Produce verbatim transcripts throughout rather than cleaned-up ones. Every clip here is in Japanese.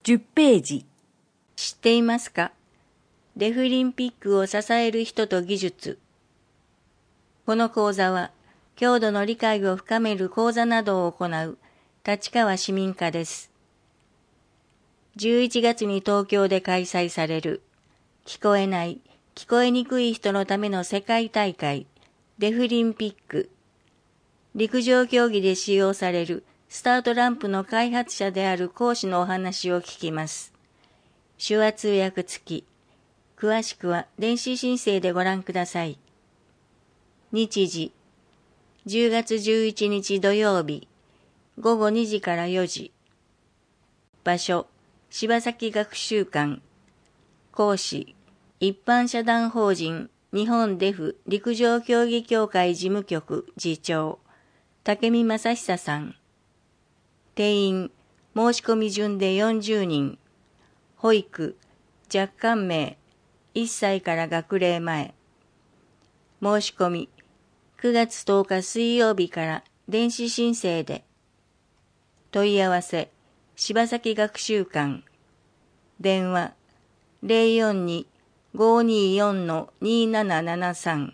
じゅっページ。 知っていますか？デフリンピックを支える人と技術。この講座は、郷土の理解を深める講座などを行う立川市民課です。じゅういちがつに東京で開催される、聞こえない、聞こえにくい人のための世界大会、デフリンピック。陸上競技で使用されるスタートランプの開発者である講師のお話を聞きます。手話通訳付き。詳しくは電子申請でご覧ください。日時、じゅうがつじゅういちにち土曜日、ごごにじからよじ。場所、柴崎学習館。講師、一般社団法人日本デフ陸上競技協会事務局次長、武見正久さん。定員、申し込み順でよんじゅうにん。保育、若干名、いっさいから学齢前。申し込み、くがつとおか水曜日から電子申請で。問い合わせ、柴崎学習館。電話、ゼロよんに ごーにーよん にーななななさん。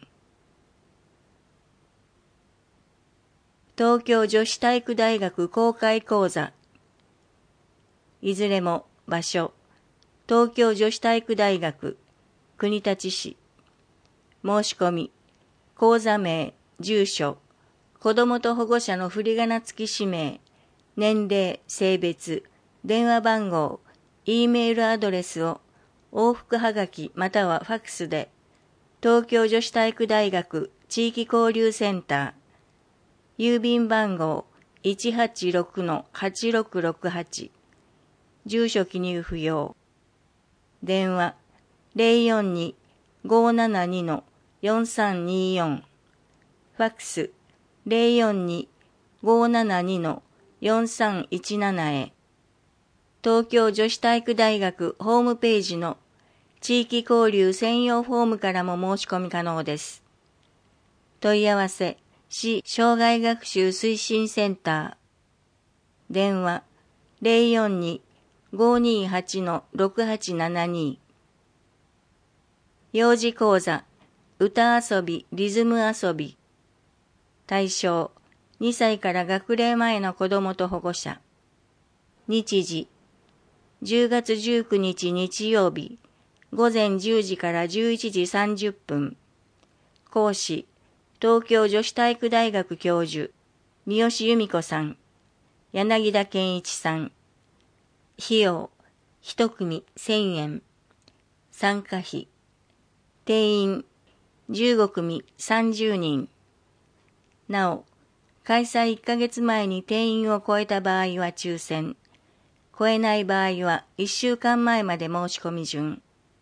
東京女子体育大学公開講座。いずれも場所、東京女子体育大学、国立市。申し込み、講座名、住所、子どもと保護者の振り仮名付き氏名、年齢、性別、電話番号、Eメールアドレスを往復はがきまたはファックスで、東京女子体育大学地域交流センター、郵便番号 いちはちろくのはちろくろくはち、住所記入不要。電話 ゼロよんに ごーななに よんさんにーよん。ファックス ゼロよんに ごーななに よんさんいちなな へ。東京女子体育大学ホームページの地域交流専用フォームからも申し込み可能です。問い合わせ、市障害学習推進センター。電話ゼロよんに ごーにーはち ろくはちななに。幼児講座、歌遊び、リズム遊び。対象、にさいから学齢前の子どもと保護者。日時、じゅうがつじゅうくにち日曜日、ごぜんじゅうじからじゅういちじさんじゅっぷん。講師、東京女子体育大学教授、三好由美子さん、柳田健一さん。費用、一組せんえん。参加費。定員、じゅうごくみさんじゅうにん。なお、開催いっかげつまえに定員を超えた場合は抽選。超えない場合はいっしゅうかんまえまで申し込み順。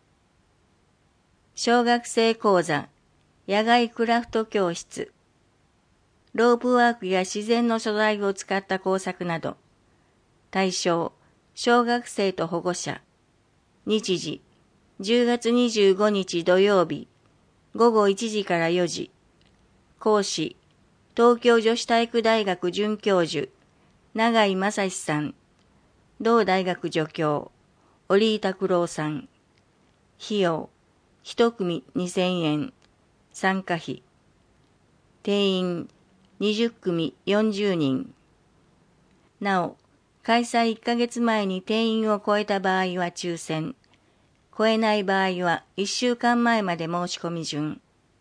小学生講座、野外クラフト教室。ロープワークや自然の素材を使った工作など。対象、小学生と保護者。日時、じゅうがつにじゅうごにち土曜日、ごごいちじからよじ。講師、東京女子体育大学准教授、永井正史さん。同大学助教、折井拓郎さん。費用、一組にせんえん。参加費。定員、にじゅっくみよんじゅうにん。なお、開催いっかげつまえに定員を超えた場合は抽選。超えない場合はいっしゅうかんまえまで申し込み順。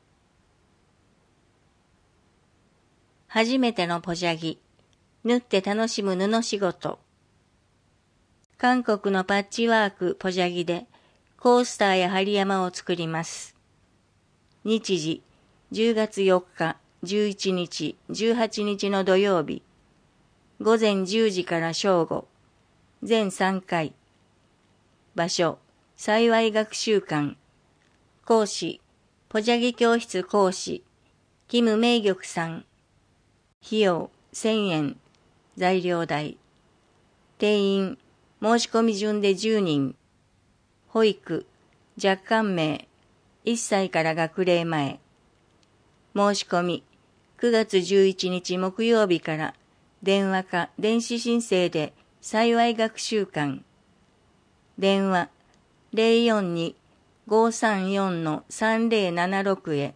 初めてのポジャギ。縫って楽しむ布仕事。韓国のパッチワークポジャギでコースターや針山を作ります。日時、じゅうがつよっか、じゅういちにち、じゅうはちにちの土曜日。ごぜんじゅうじから正午。全さんかい。場所、幸い学習館。講師、ポジャギ教室講師、キムメイギョクさん。費用、せんえん。材料代。定員、申し込み順でじゅうにん。保育、若干名、いっさいから学齢前。申し込み、くがつじゅういちにち木曜日から電話か電子申請で幸い学習館。 電話 ゼロよんに ごさんよん さんゼロななろく へ。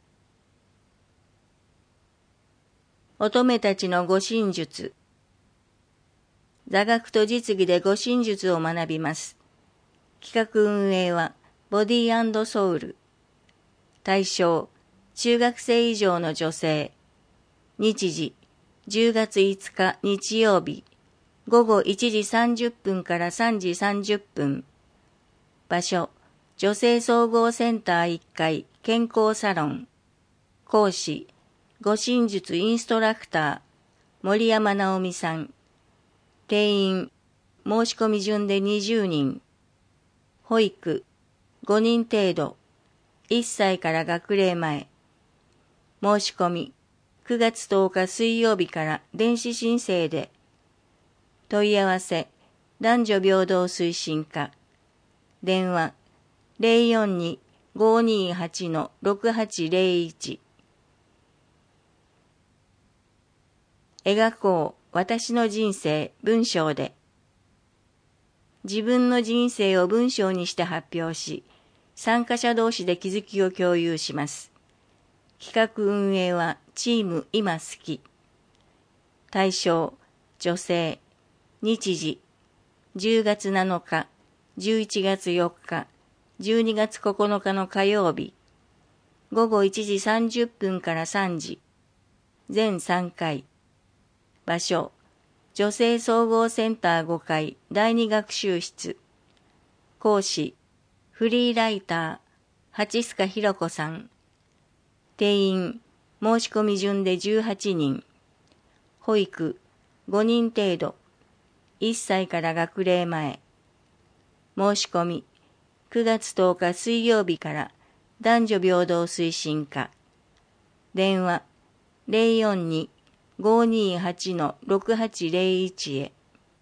乙女たちの護身術。座学と実技で護身術を学びます。企画運営はボディー&ソウル。対象、中学生以上の女性。日時、じゅうがついつか日曜日、ごごいちじさんじゅっぷんからさんじさんじゅっぷん。場所、女性総合センターいっかい健康サロン。講師、護身術インストラクター、森山直美さん。定員、申し込み順でにじゅうにん。保育、ごにん程度。いっさいから学齢前。申し込み、くがつとおか水曜日から電子申請で。問い合わせ、男女平等推進課。電話、ゼロよんに ごにはち ろくはちゼロいち。描こう、私の人生、文章で。自分の人生を文章にして発表し、参加者同士で気づきを共有します。企画運営はチーム今好き。対象、女性。日時、じゅうがつなのか、じゅういちがつよっか、じゅうにがつここのかの火曜日。ごごいちじさんじゅっぷんからさんじ。全さんかい。場所、女性総合センターごかいだいに学習室。講師、フリーライター、八須賀ひろ子さん。定員、申し込み順でじゅうはちにん。保育、ごにん程度。いっさいから学齢前。申し込み、くがつとおか水曜日から男女平等推進課。電話、ゼロよんに ごにはち ろくはちゼロいち へ。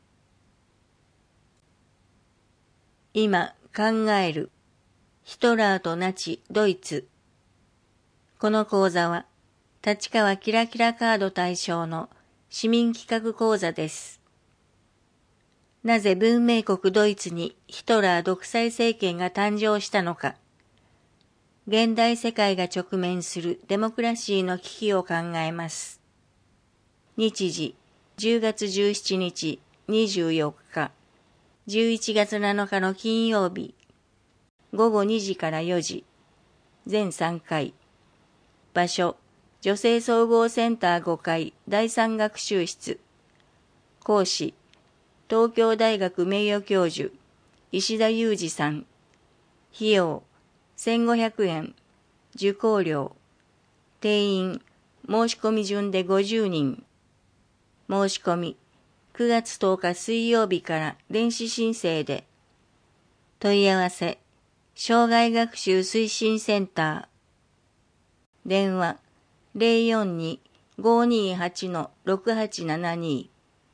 今考える。ヒトラーとナチ、ドイツ。この講座は、立川キラキラカード対象の市民企画講座です。なぜ文明国ドイツにヒトラー独裁政権が誕生したのか。現代世界が直面するデモクラシーの危機を考えます。日時、じゅうがつじゅうしちにち、にじゅうよっか、じゅういちがつなのかの金曜日、ごごにじからよじ、全さんかい。場所、女性総合センターごかいだいさん学習室。講師、東京大学名誉教授、石田裕二さん。費用、せんごひゃくえん。受講料。定員、申し込み順でごじゅうにん。申し込み、くがつとおか水曜日から電子申請で。問い合わせ、障害学習推進センター。電話、ゼロよんに ごにはち ろくはちななに。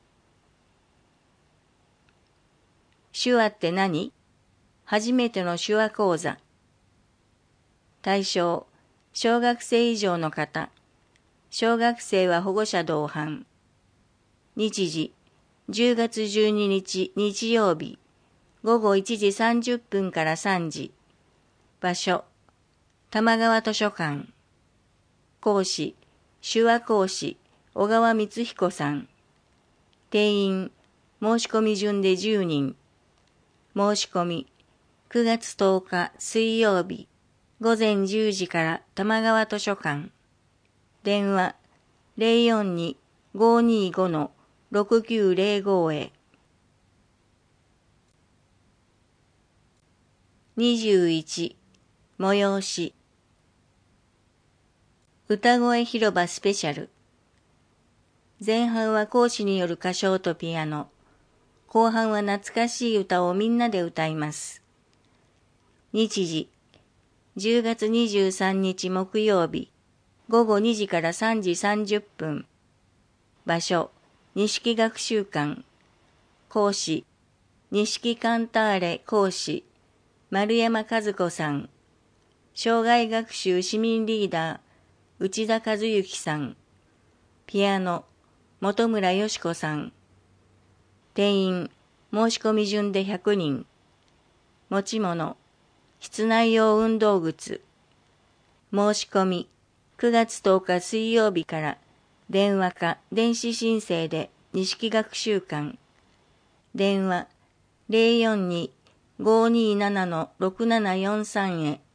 手話って何？初めての手話講座。対象、小学生以上の方。小学生は保護者同伴。日時、じゅうがつじゅうににち日曜日、ごごいちじさんじゅっぷんからさんじ。場所、玉川図書館。講師、手話講師、小川光彦さん。定員、申し込み順でじゅうにん。申し込み、くがつとおか水曜日、ごぜんじゅうじから玉川図書館。電話、ゼロよんに ごにご ろくきゅうゼロご へ。にじゅういち、催し。歌声広場スペシャル。前半は講師による歌唱とピアノ。後半は懐かしい歌をみんなで歌います。日時、じゅうがつにじゅうさんにち木曜日、ごごにじからさんじさんじゅっぷん。場所、錦学習館。講師、錦カンターレ講師、丸山和子さん。障害学習市民リーダー、内田和幸さん。ピアノ、本村よし子さん。定員、申し込み順でひゃくにん。 持ち物、室内用運動靴。申し込み、くがつとおか水曜日から電話か電子申請で西学習館。電話 ゼロよんに ごーにーなな ろくななよんさん へ。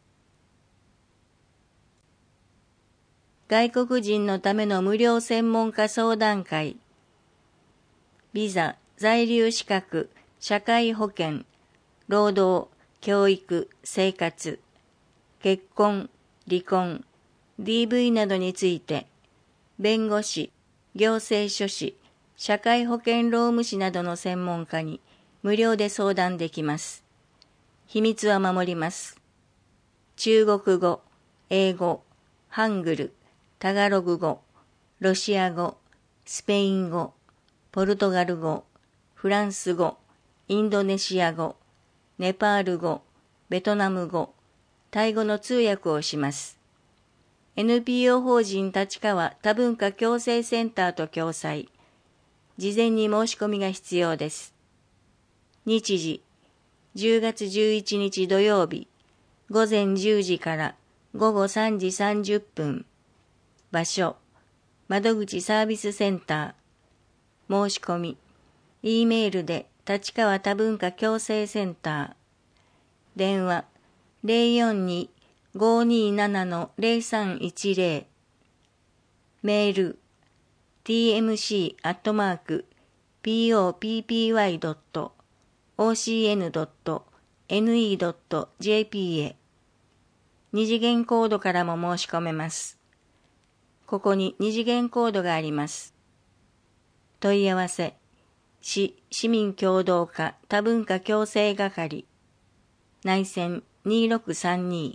外国人のための無料専門家相談会。ビザ、在留資格、社会保険、労働、教育、生活、結婚、離婚、ディーブイ などについて、弁護士、行政書士、社会保険労務士などの専門家に無料で相談できます。秘密は守ります。中国語、英語、ハングル、タガログ語、ロシア語、スペイン語、ポルトガル語、フランス語、インドネシア語、ネパール語、ベトナム語、タイ語の通訳をします。エヌピーオー 法人立川多文化共生センターと共催。事前に申し込みが必要です。日時、じゅうがつじゅういちにち土曜日、ごぜんじゅうじからごごさんじさんじゅっぷん。場所、窓口サービスセンター。申し込み、E メールで立川多文化共生センター。電話、ゼロよんに ごーにーなな ゼロさんいちゼロ。メール、ティーエムシー アットマーク ピーオーピーピーワイ ドット オーシーエヌ ドット エヌイー ドット ジェーピー へ。二次元コードからも申し込めます。ここに二次元コードがあります。問い合わせ、市市民協働課多文化共生係、内線にーろくさんに。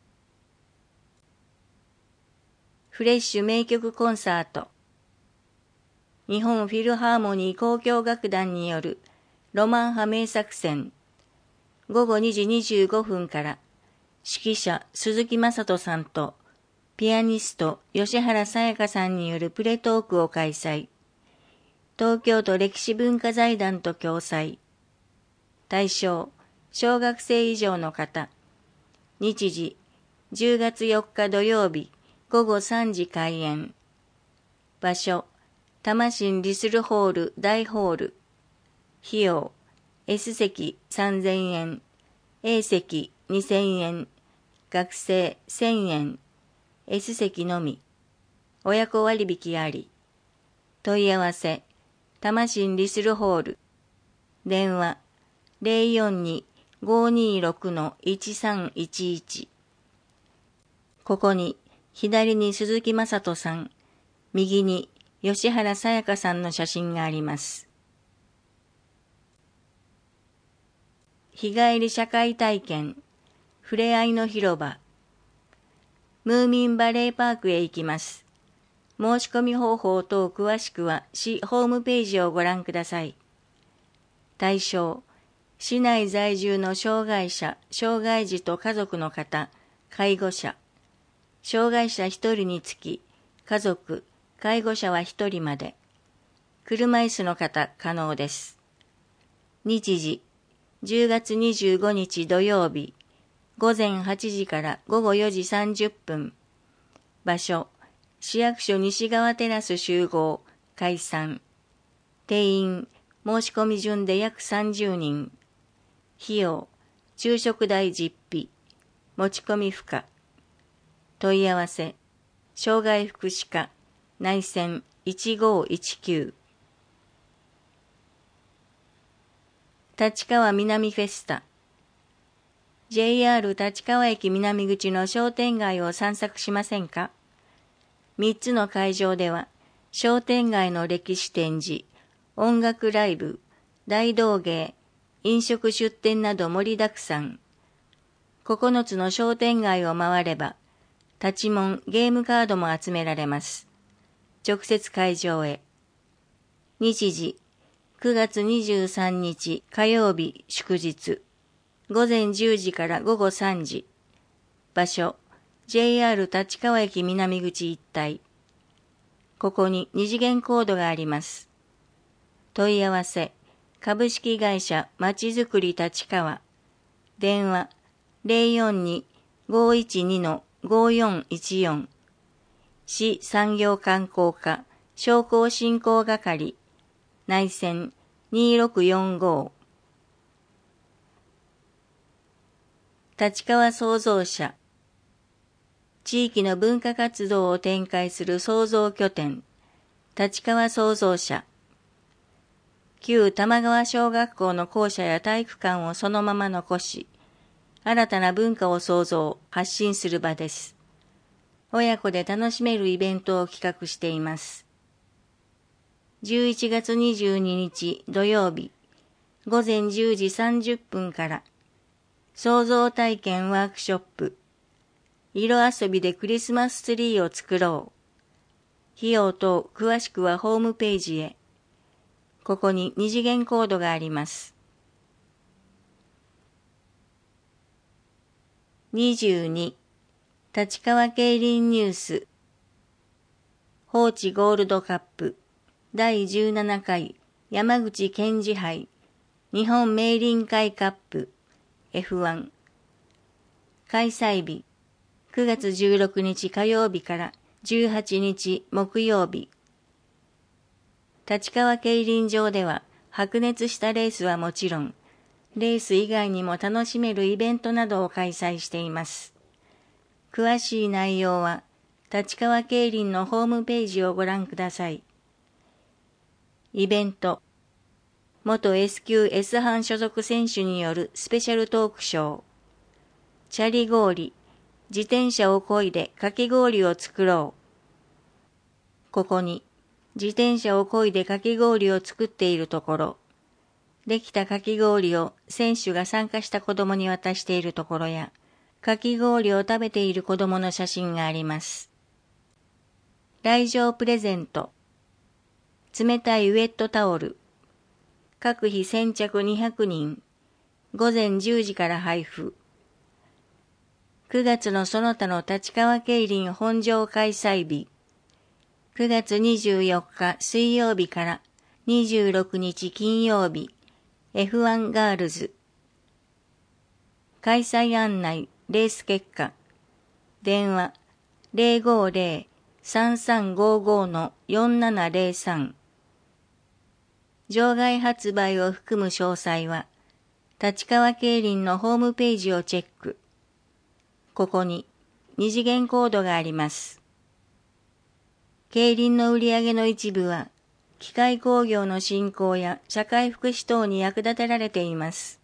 フレッシュ名曲コンサート。日本フィルハーモニー交響楽団によるロマン派名作選。ごごにじにじゅうごふんから、指揮者鈴木雅人さんと、ピアニスト吉原さやかさんによるプレトークを開催。東京都歴史文化財団と共催。対象、小学生以上の方。日時、じゅうがつよっか土曜日、ごごさんじ開演。場所、多摩市リスルホール大ホール。費用、S 席さんぜんえん、A 席にせんえん、学生せんえん、S 席のみ。親子割引あり。問い合わせ、多摩市リスルホール。電話、ゼロよんに ごーにーろく いちさんいちいち。ここに、左に鈴木雅人さん、右に吉原さやかさんの写真があります。日帰り社会体験、ふれあいの広場。ムーミンバレーパークへ行きます。申し込み方法等詳しくは市ホームページをご覧ください。対象、市内在住の障害者、障害児と家族の方、介護者。障害者ひとりにつき、家族、介護者はひとりまで。車椅子の方可能です。日時、じゅうがつにじゅうごにち土曜日、ごぜんはちじからごごよじさんじゅっぷん。場所、市役所西側テラス集合、解散。定員、申し込み順で約さんじゅうにん。費用、昼食代実費、持ち込み不可。問い合わせ、障害福祉課、内線いちごいちきゅう。立川南フェスタ。ジェイアール 立川駅南口の商店街を散策しませんか？みっつの会場では、商店街の歴史展示、音楽ライブ、大道芸、飲食出店など盛りだくさん。ここのつの商店街を回れば、立ち物、ゲームカードも集められます。直接会場へ。日時、くがつにじゅうさんにち火曜日祝日。ごぜんじゅうじからごごさんじ。場所、ジェイアール 立川駅南口一帯。ここに二次元コードがあります。問い合わせ、株式会社まちづくり立川。 電話 ゼロよんに ごいちに ごよんいちよん。市産業観光課商工振興係内線にーろくよんご。立川創造社。地域の文化活動を展開する創造拠点、立川創造社。旧玉川小学校の校舎や体育館をそのまま残し、新たな文化を創造、発信する場です。親子で楽しめるイベントを企画しています。じゅういちがつにじゅうににち土曜日、ごぜんじゅうじさんじゅっぷんから、創造体験ワークショップ、色遊びでクリスマスツリーを作ろう。費用等詳しくはホームページへ。ここに二次元コードがあります。にじゅうに、立川競輪ニュース。放置ゴールドカップだいじゅうななかい山口県知杯日本明林会カップ エフワン。開催日くがつじゅうろくにち火曜日からじゅうはちにち木曜日。立川競輪場では白熱したレースはもちろん、レース以外にも楽しめるイベントなどを開催しています。詳しい内容は立川競輪のホームページをご覧ください。イベント、元 エスきゅうエス 班所属選手によるスペシャルトークショー、チャリ氷、自転車を漕いでかき氷を作ろう。ここに自転車を漕いでかき氷を作っているところ、できたかき氷を選手が参加した子供に渡しているところや、かき氷を食べている子供の写真があります。来場プレゼント、冷たいウェットタオル、各日先着にひゃくにん、ごぜんじゅうじから配布。くがつのその他の立川競輪本場開催日、くがつにじゅうよっか水曜日からにじゅうろくにち金曜日、エフワン ガールズ。開催案内、レース結果。電話ゼロごゼロ さんさんごご よんななゼロさん。場外発売を含む詳細は、立川競輪のホームページをチェック。ここに二次元コードがあります。競輪の売上の一部は、機械工業の振興や社会福祉等に役立てられています。